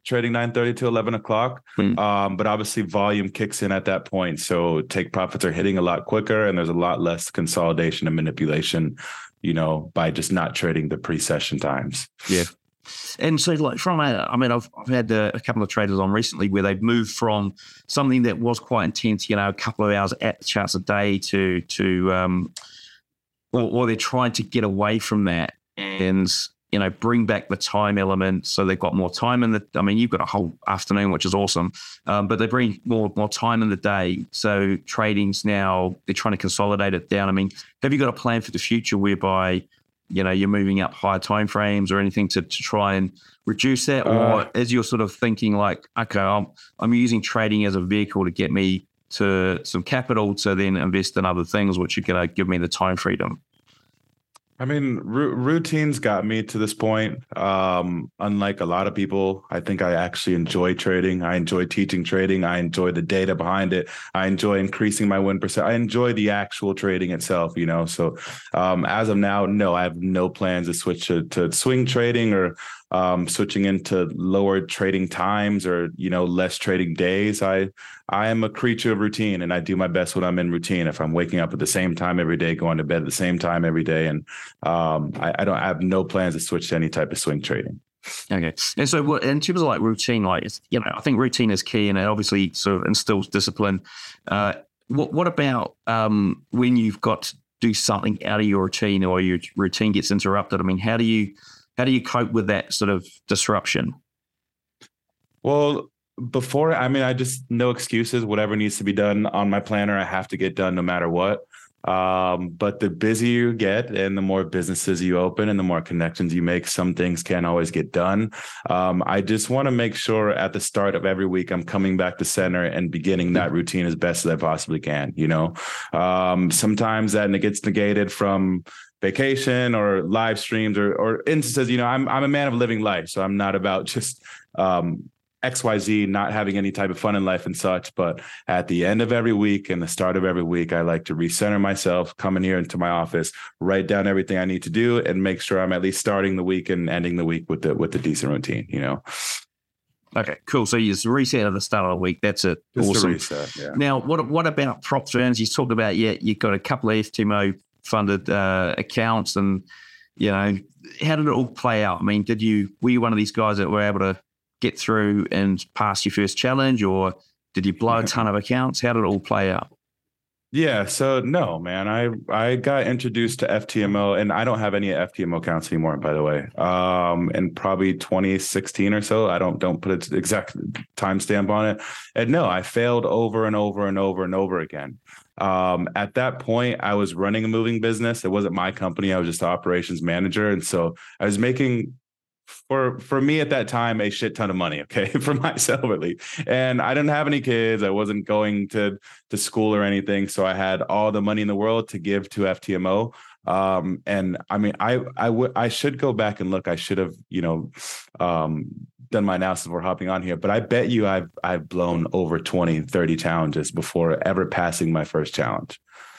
trading nine thirty to eleven o'clock. Mm. Um, but obviously volume kicks in at that point. So take profits are hitting a lot quicker and there's a lot less consolidation and manipulation, you know, by just not trading the pre-session times. Yeah. And so like from, a, I mean, I've, I've had a, a couple of traders on recently where they've moved from something that was quite intense, you know, a couple of hours at the charts a day to, to, um, or, or they're trying to get away from that and, you know, bring back the time element. So they've got more time in the, I mean, you've got a whole afternoon, which is awesome. Um, but they bring more, more time in the day. So trading's now, they're trying to consolidate it down. I mean, have you got a plan for the future whereby, you know, you're moving up higher time frames or anything to, to try and reduce that? Or uh, as you're sort of thinking like, okay, I'm, I'm using trading as a vehicle to get me to some capital to then invest in other things, which are going to give me the time freedom? I mean, r- routines got me to this point. Um, unlike a lot of people, I think I actually enjoy trading. I enjoy teaching trading. I enjoy the data behind it. I enjoy increasing my win percent. I enjoy the actual trading itself, you know. So um, as of now, no, I have no plans to switch to, to swing trading or um, switching into lower trading times or, you know, less trading days. I I am a creature of routine and I do my best when I'm in routine. If I'm waking up at the same time every day, going to bed at the same time every day. And um, I, I don't I have no plans to switch to any type of swing trading. Okay. And so what, in terms of like routine, like, it's, you know, I think routine is key and it obviously sort of instills discipline. Uh, what, what about um, when you've got to do something out of your routine or your routine gets interrupted? I mean, how do you, how do you cope with that sort of disruption? Well, before, I mean, I just, no excuses, whatever needs to be done on my planner, I have to get done no matter what. Um, but the busier you get and the more businesses you open and the more connections you make, some things can't always get done. Um, I just want to make sure at the start of every week, I'm coming back to center and beginning that routine as best as I possibly can. You know, um, sometimes that gets negated from vacation or live streams or, or instances. You know, I'm, I'm a man of living life, so I'm not about just, um, X Y Z, not having any type of fun in life and such. But at the end of every week and the start of every week, I like to recenter myself, come in here into my office, write down everything I need to do and make sure I'm at least starting the week and ending the week with the, with the decent routine, you know? Okay, cool. So you just reset at the start of the week. That's it. Just awesome. a reset, yeah. Now, what what about prop firms? You talked about, yeah, you've got a couple of F T M O funded uh, accounts and, you know, how did it all play out? I mean, did you, were you one of these guys that were able to get through and pass your first challenge, or did you blow a ton of accounts? How did it all play out? Yeah, so no, man, I I got introduced to F T M O, and I don't have any F T M O accounts anymore, by the way. Um, in probably twenty sixteen or so, I don't don't put an exact timestamp on it. And no, I failed over and over and over and over again. Um, at that point, I was running a moving business. It wasn't my company. I was just the operations manager, and so I was making, for for me at that time, a shit ton of money, okay, for myself at least. And I didn't have any kids. I wasn't going to to school or anything. So I had all the money in the world to give to F T M O. Um, and I mean, I I would I should go back and look. I should have, you know, um, done my analysis before hopping on here. But I bet you I've I've blown over twenty, thirty challenges before ever passing my first challenge.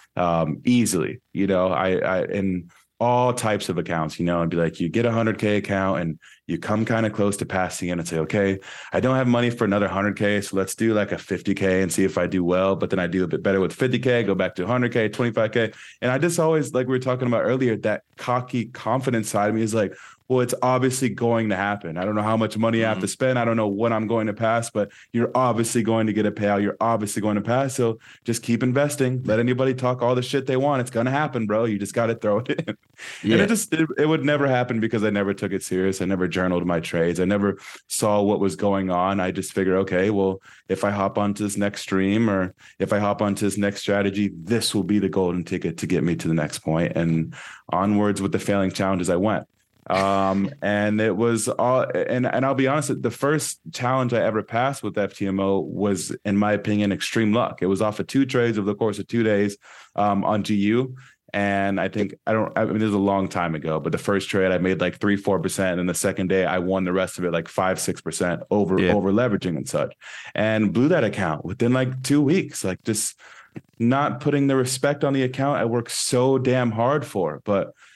Um, easily, you know, I I and all types of accounts, you know, and be like, you get a one hundred K account and you come kind of close to passing it and say, okay, I don't have money for another one hundred K, so let's do like a fifty K and see if I do well. But then I do a bit better with fifty K, go back to one hundred K, twenty-five K. And I just always, like we were talking about earlier, that cocky confidence side of me is like, well, it's obviously going to happen. I don't know how much money mm-hmm. I have to spend. I don't know what I'm going to pass, but you're obviously going to get a payout. You're obviously going to pass. So just keep investing. Let anybody talk all the shit they want. It's going to happen, bro. You just got to throw it in. Yeah. And it just, it, it would never happen because I never took it serious. I never journaled my trades. I never saw what was going on. I just figure, okay, well, if I hop onto this next stream or if I hop onto this next strategy, this will be the golden ticket to get me to the next point. And onwards with the failing challenges I went. Um, and it was all, and, and I'll be honest, the first challenge I ever passed with F T M O was, in my opinion, extreme luck. It was off of two trades over the course of two days, um, on G U. And I think, I don't, I mean, this was a long time ago, but the first trade I made like three, four percent. And the second day I won the rest of it, like five, six percent over, yeah. over leveraging and such, and blew that account within like two weeks, like just not putting the respect on the account I worked so damn hard for. But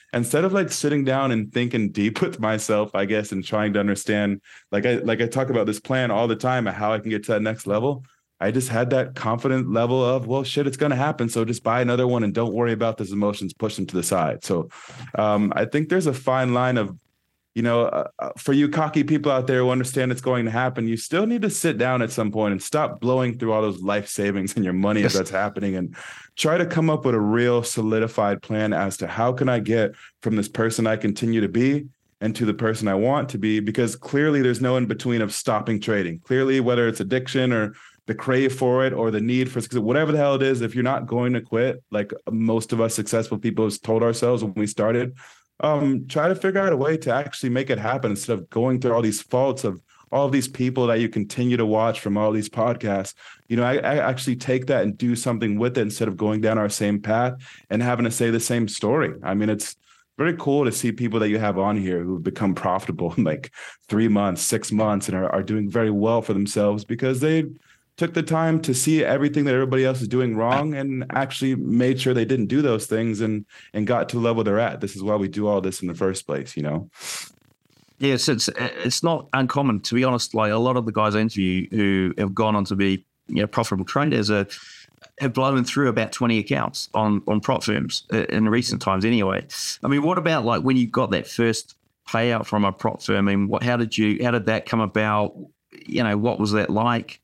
instead of like sitting down and thinking deep with myself, I guess, and trying to understand, like I like I talk about this plan all the time and how I can get to that next level. I just had that confident level of, well, shit, it's going to happen. So just buy another one and don't worry about those emotions, push them to the side. So um, I think there's a fine line of, you know, uh, for you cocky people out there who understand it's going to happen, you still need to sit down at some point and stop blowing through all those life savings and your money as that's happening, and try to come up with a real solidified plan as to how can I get from this person I continue to be and to the person I want to be, because clearly there's no in between of stopping trading. Clearly, whether it's addiction or the crave for it or the need for success, whatever the hell it is, if you're not going to quit, like most of us successful people have told ourselves when we started, um, try to figure out a way to actually make it happen instead of going through all these faults of all of these people that you continue to watch from all these podcasts. You know, I, I actually take that and do something with it instead of going down our same path and having to say the same story. I mean, it's very cool to see people that you have on here who've become profitable in like three months, six months, and are, are doing very well for themselves because they took the time to see everything that everybody else is doing wrong and actually made sure they didn't do those things and and got to the level they're at. This is why we do all this in the first place, you know? Yes, it's it's not uncommon, to be honest. Like a lot of the guys I interview who have gone on to be, you know, profitable traders are, have blown through about twenty accounts on, on prop firms in recent times anyway. I mean, what about like when you got that first payout from a prop firm? I mean, what, how did you, how did that come about? You know, what was that like?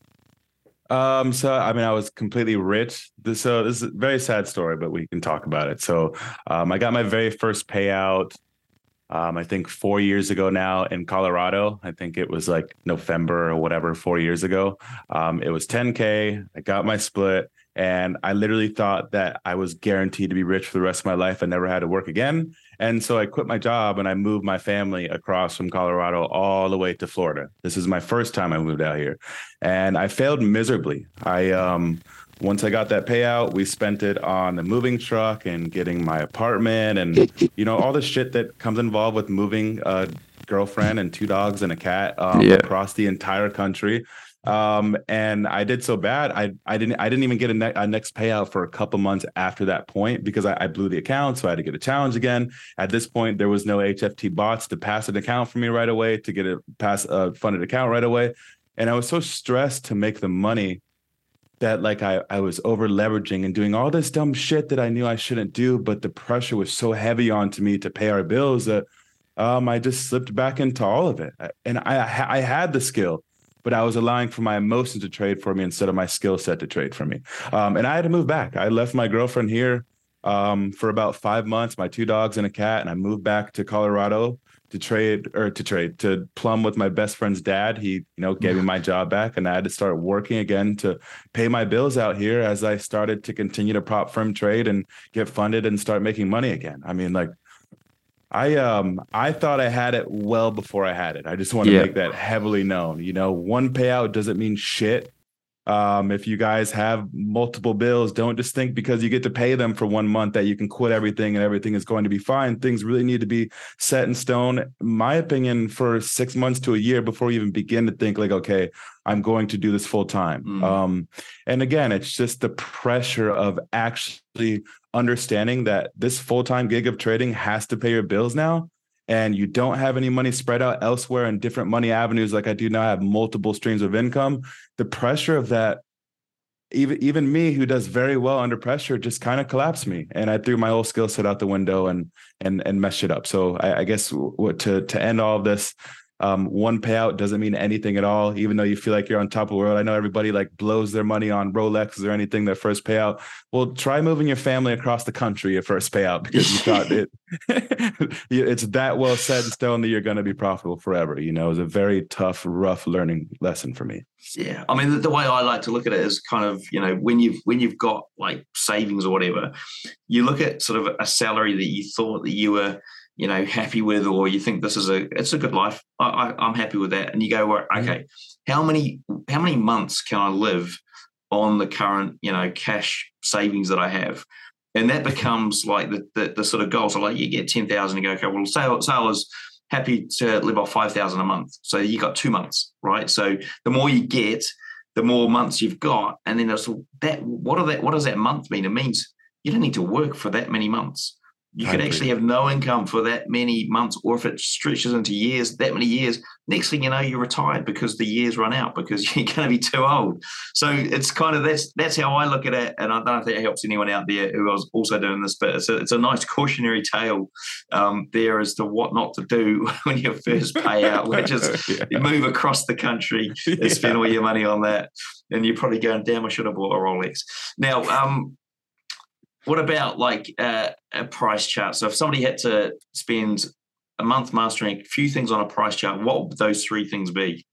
Um, so, I mean, I was completely rich. This, so this is a very sad story, but we can talk about it. So um, I got my very first payout, um, I think four years ago now in Colorado. I think it was like November or whatever, four years ago. Um, it was ten K. I got my split. And I literally thought that I was guaranteed to be rich for the rest of my life. I never had to work again. And so I quit my job and I moved my family across from Colorado all the way to Florida. This is my first time I moved out here. And I failed miserably. I um, once I got that payout, we spent it on the moving truck and getting my apartment and, you know, all the shit that comes involved with moving a girlfriend and two dogs and a cat um, yeah. across the entire country. Um, and I did so bad. I, I didn't, I didn't even get a, ne- a next payout for a couple months after that point because I, I blew the account. So I had to get a challenge again. At this point, there was no H F T bots to pass an account for me right away, to get a pass a funded account right away. And I was so stressed to make the money that like I, I was over leveraging and doing all this dumb shit that I knew I shouldn't do. But the pressure was so heavy onto me to pay our bills that um, I just slipped back into all of it. And I, I had the skill, but I was allowing for my emotions to trade for me instead of my skill set to trade for me. Um, and I had to move back. I left my girlfriend here um, for about five months, my two dogs and a cat, and I moved back to Colorado to trade or to trade, to plumb with my best friend's dad. He, you know, gave me my job back and I had to start working again to pay my bills out here as I started to continue to prop firm trade and get funded and start making money again. I mean, like, I um I thought I had it well before I had it. I just want to yeah. make that heavily known. You know, one payout doesn't mean shit. Um, if you guys have multiple bills, don't just think because you get to pay them for one month that you can quit everything and everything is going to be fine. Things really need to be set in stone, in my opinion, for six months to a year before you even begin to think like, okay, I'm going to do this full time. Mm. Um, and again, it's just the pressure of actually understanding that this full-time gig of trading has to pay your bills now. And you don't have any money spread out elsewhere in different money avenues like I do now. I have multiple streams of income. The pressure of that, even even me who does very well under pressure, just kind of collapsed me. And I threw my whole skill set out the window and and and messed it up. So I, I guess what to to end all of this, Um, one payout doesn't mean anything at all, even though you feel like you're on top of the world. I know everybody like blows their money on Rolexes or anything, their first payout. Well, try moving your family across the country your first payout because you thought it it's that well set in stone that you're going to be profitable forever. You know, it was a very tough, rough learning lesson for me. Yeah. I mean, the, the way I like to look at it is kind of, you know, when you've when you've got like savings or whatever, you look at sort of a salary that you thought that you were, you know, happy with, or you think this is a, it's a good life. I, I, I'm happy with that. And you go, well, okay, how many, how many months can I live on the current, you know, cash savings that I have? And that becomes like the, the, the sort of goal. So like you get ten thousand and you go, okay, well, say, say I was happy to live off five thousand a month. So you got two months, right? So the more you get, the more months you've got. And then there's that, what are that, what does that month mean? It means you don't need to work for that many months. You could actually have no income for that many months, or if it stretches into years, that many years, next thing you know, you're retired because the years run out because you're going to be too old. So it's kind of, that's that's how I look at it. And I don't know if that helps anyone out there who was also doing this, but it's a, it's a nice cautionary tale um, there as to what not to do when you first pay out, which is yeah. you move across the country and yeah. spend all your money on that. And you're probably going, damn, I should have bought a Rolex. Now, um, what about like uh, a price chart? So if somebody had to spend a month mastering a few things on a price chart, what would those three things be?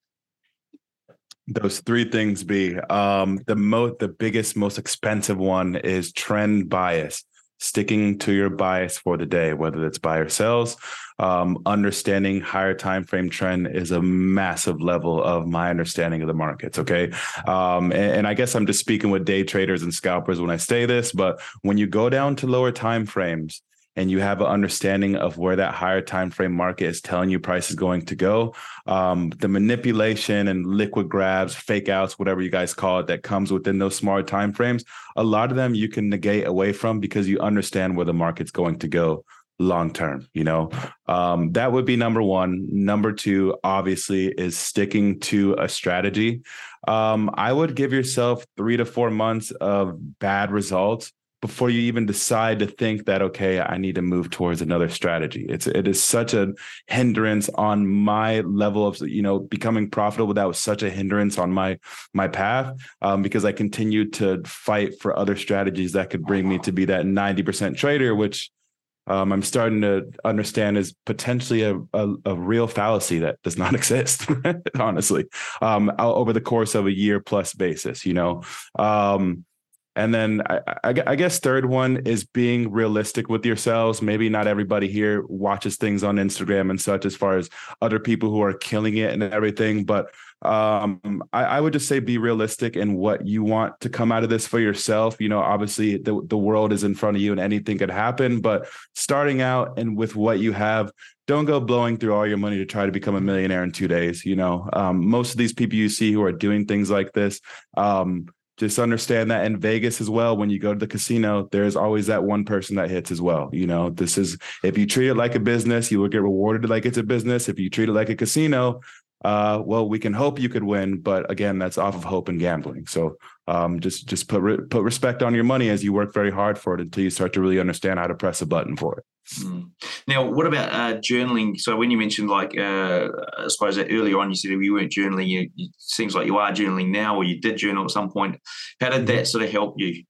Those three things be um, the most, the biggest, most expensive one is trend bias. Sticking to your bias for the day, whether it's buy or sells. Um, understanding higher time frame trend is a massive level of my understanding of the markets. Okay, um, and, and I guess I'm just speaking with day traders and scalpers when I say this, but when you go down to lower time frames and you have an understanding of where that higher time frame market is telling you price is going to go, um, the manipulation and liquid grabs, fake outs, whatever you guys call it, that comes within those smaller time frames, a lot of them you can negate away from because you understand where the market's going to go long term. You know, um, that would be number one. Number two, obviously, is sticking to a strategy. Um, I would give yourself three to four months of bad results before you even decide to think that, okay, I need to move towards another strategy. It's, it is such a hindrance on my level of, you know, becoming profitable. That was such a hindrance on my, my path um, because I continued to fight for other strategies that could bring me to be that ninety percent trader, which um, I'm starting to understand is potentially a, a, a real fallacy that does not exist, honestly, um, over the course of a year plus basis, you know. Um, And then I, I, I guess third one is being realistic with yourselves. Maybe not everybody here watches things on Instagram and such as far as other people who are killing it and everything. But um, I, I would just say be realistic in what you want to come out of this for yourself. You know, obviously the, the world is in front of you and anything could happen. But starting out and with what you have, don't go blowing through all your money to try to become a millionaire in two days. You know, um, most of these people you see who are doing things like this, um, just understand that in Vegas as well, when you go to the casino, there's always that one person that hits as well. You know, this is, if you treat it like a business, you will get rewarded like it's a business. If you treat it like a casino, uh, well, we can hope you could win. But again, that's off of hope and gambling. So um, just just put re- put respect on your money as you work very hard for it until you start to really understand how to press a button for it. Mm. Now, what about uh, journaling? So when you mentioned, like, uh, I suppose that earlier on you said you weren't journaling, you, it seems like you are journaling now, or you did journal at some point. How did that sort of help you?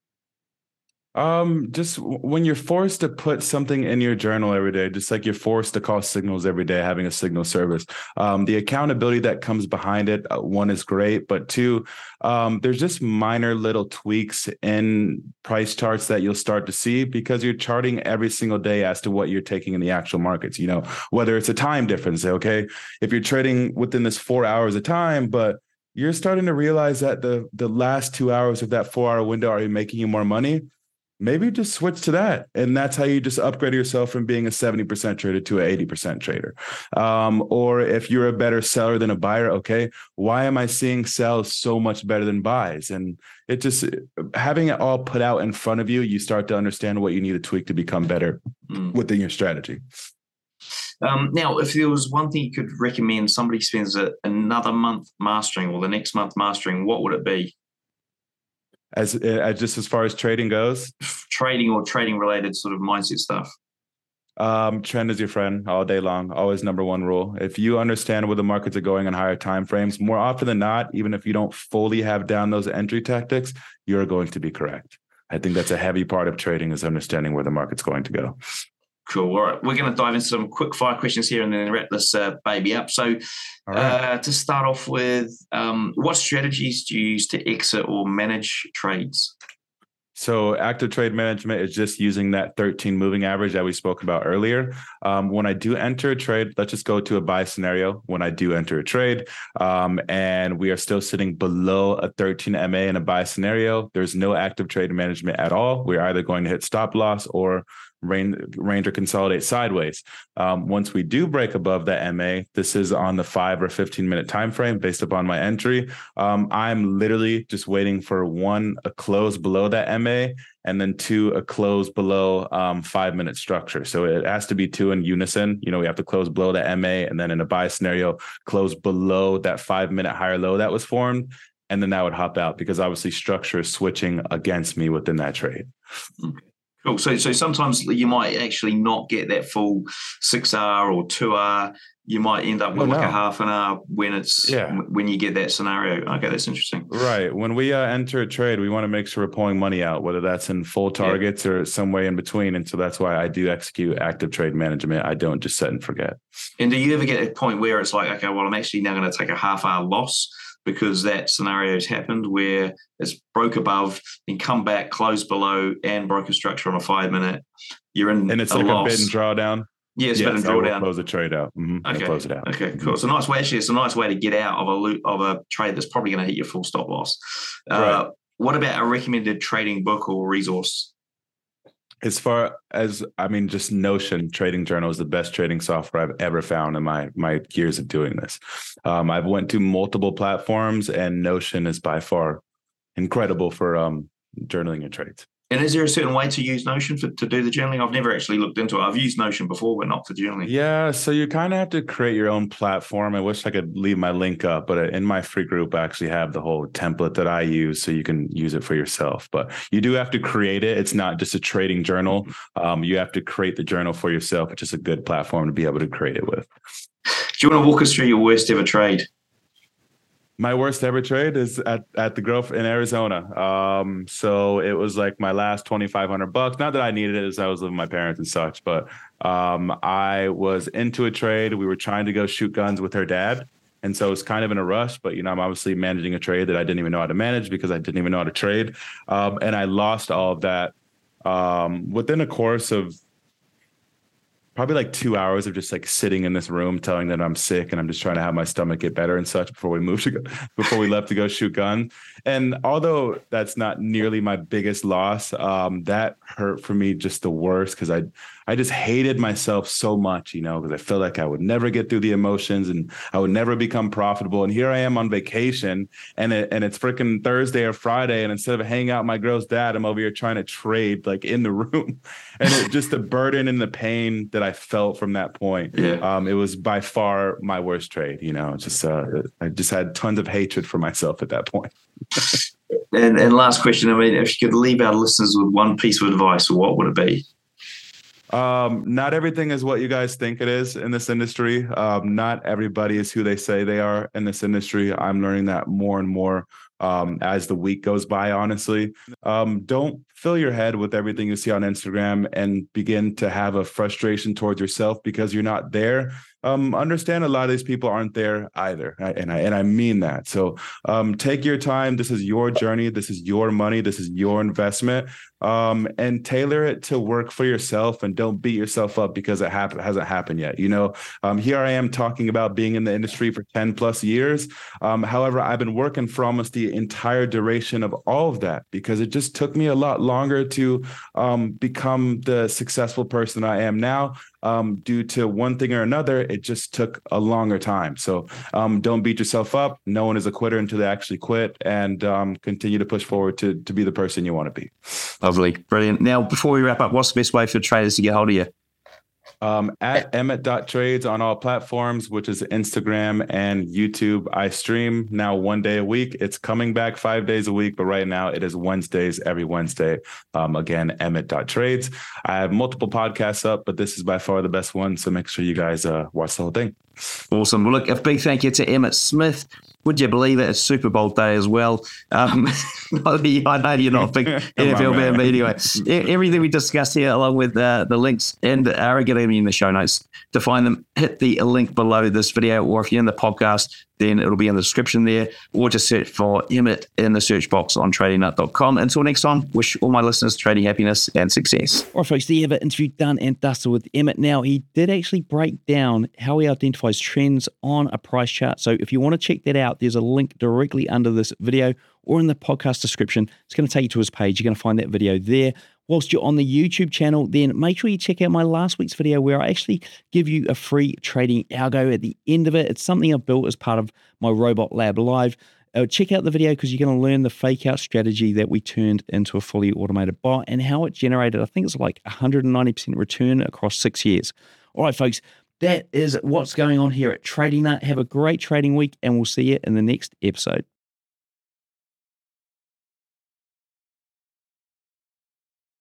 Um, just when you're forced to put something in your journal every day, just like you're forced to call signals every day, having a signal service, um, the accountability that comes behind it, uh, one is great, but two, um, there's just minor little tweaks in price charts that you'll start to see because you're charting every single day as to what you're taking in the actual markets, you know, whether it's a time difference, okay, if you're trading within this four hours of time, but you're starting to realize that the, the last two hours of that four hour window are making you more money. Maybe just switch to that. And that's how you just upgrade yourself from being a seventy percent trader to an eighty percent trader. Um, or if you're a better seller than a buyer, okay, why am I seeing sells so much better than buys? And it just, having it all put out in front of you, you start to understand what you need to tweak to become better mm. within your strategy. Um, now, if there was one thing you could recommend somebody spends a, another month mastering or the next month mastering, what would it be? As, as just as far as trading goes, trading or trading related sort of mindset stuff. Um, trend is your friend all day long. Always number one rule. If you understand where the markets are going on higher time frames, more often than not, even if you don't fully have down those entry tactics, you're going to be correct. I think that's a heavy part of trading is understanding where the market's going to go. Cool. All right. We're going to dive into some quick fire questions here and then wrap this uh, baby up. So right. uh, to start off with, um, what strategies do you use to exit or manage trades? So active trade management is just using that thirteen moving average that we spoke about earlier. Um, when I do enter a trade, let's just go to a buy scenario. When I do enter a trade um, and we are still sitting below a thirteen M A in a buy scenario, there's no active trade management at all. We're either going to hit stop loss or range, range or consolidate sideways. Um, once we do break above that M A, this is on the five or fifteen minute time frame based upon my entry. Um, I'm literally just waiting for one, a close below that M A, and then two, a close below um, five minute structure. So it has to be two in unison. You know, we have to close below the M A, and then in a buy scenario, close below that five minute higher low that was formed. And then that would hop out because obviously structure is switching against me within that trade. Okay. Cool. So, so sometimes you might actually not get that full six R or two R. You might end up with oh, like no. a half an hour when it's yeah. when you get that scenario. Okay, that's interesting. Right. When we uh, enter a trade, we want to make sure we're pulling money out, whether that's in full targets yeah. or some way in between. And so that's why I do execute active trade management. I don't just set and forget. And do you ever get a point where it's like, okay, well, I'm actually now going to take a half hour loss because that scenario has happened where it's broke above and come back, close below, and broke a structure on a five minute. You're in and it's a like loss. a bid and drawdown. Yeah, it's yes, bid and drawdown. Close the trade out. Mm-hmm. Okay, close it out. Okay, cool. It's a nice way. Actually, it's a nice way to get out of a loop of a trade that's probably going to hit your full stop loss. Uh, right. What about a recommended trading book or resource? As far as, I mean, just Notion Trading Journal is the best trading software I've ever found in my my years of doing this. Um, I've went to multiple platforms, and Notion is by far incredible for um, journaling your trades. And is there a certain way to use Notion for, to do the journaling? I've never actually looked into it. I've used Notion before, but not for journaling. Yeah, so you kind of have to create your own platform. I wish I could leave my link up, but in my free group, I actually have the whole template that I use so you can use it for yourself. But you do have to create it. It's not just a trading journal. Um, you have to create the journal for yourself, which is a good platform to be able to create it with. Do you want to walk us through your worst ever trade? My worst ever trade is at, at the Grove in Arizona. Um, so it was like my last twenty-five hundred bucks. Not that I needed it as I was living with my parents and such, but um, I was into a trade. We were trying to go shoot guns with her dad. And so it was kind of in a rush, but, you know, I'm obviously managing a trade that I didn't even know how to manage because I didn't even know how to trade. Um, and I lost all of that um, within a course of probably like two hours of just like sitting in this room telling that I'm sick and I'm just trying to have my stomach get better and such before we moved to go, before we left to go shoot gun. And although that's not nearly my biggest loss, um, that hurt for me just the worst because I I just hated myself so much, you know, because I felt like I would never get through the emotions and I would never become profitable. And here I am on vacation and it, and it's freaking Thursday or Friday. And instead of hanging out with my girl's dad, I'm over here trying to trade like in the room. And it, just the burden and the pain that I felt from that point. Yeah. Um, it was by far my worst trade, you know, just uh, I just had tons of hatred for myself at that point. and, and last question, I mean, if you could leave our listeners with one piece of advice, what would it be? Um, not everything is what you guys think it is in this industry. Um, not everybody is who they say they are in this industry. I'm learning that more and more um, as the week goes by, honestly. Um, don't fill your head with everything you see on Instagram and begin to have a frustration towards yourself because you're not there. Um, understand a lot of these people aren't there either. And I, and I mean that. So um, take your time. This is your journey. This is your money. This is your investment. Um, and tailor it to work for yourself and don't beat yourself up because it happen- hasn't happened yet. You know, um, here I am talking about being in the industry for ten plus years. Um, however, I've been working for almost the entire duration of all of that because it just took me a lot longer to um, become the successful person I am now. Um, due to one thing or another, it just took a longer time. So um, don't beat yourself up. No one is a quitter until they actually quit, and um, continue to push forward to to be the person you want to be. Lovely. Brilliant. Now, before we wrap up, what's the best way for traders to get hold of you? Um, at emmett dot trades on all platforms, which is Instagram and YouTube. I stream now one day a week. It's coming back five days a week, but right now it is Wednesdays every Wednesday. Um, again, emmett dot trades. I have multiple podcasts up, but this is by far the best one. So make sure you guys uh, watch the whole thing. Awesome. Well, look, a big thank you to Emmitt Smith. Would you believe it? It's Super Bowl day as well. Um, I know you're not a big N F L fan, but anyway, everything we discussed here, along with uh, the links, and are going to be in the show notes. To find them, hit the link below this video, or if you're in the podcast, then it'll be in the description there, or just search for Emmitt in the search box on trading nut dot com. Until next time, wish all my listeners trading happiness and success. All right, folks, the ever interview done and dusted with Emmitt. Now, he did actually break down how he identifies trends on a price chart. So if you want to check that out, there's a link directly under this video, or in the podcast description. It's going to take you to his page. You're going to find that video there. Whilst you're on the YouTube channel, then make sure you check out my last week's video where I actually give you a free trading algo at the end of it. It's something I've built as part of my Robot Lab Live. Uh, check out the video because you're going to learn the fake out strategy that we turned into a fully automated bot and how it generated, I think it's like one hundred ninety percent return across six years. All right, folks, that is what's going on here at Trading Nut. Have a great trading week and we'll see you in the next episode.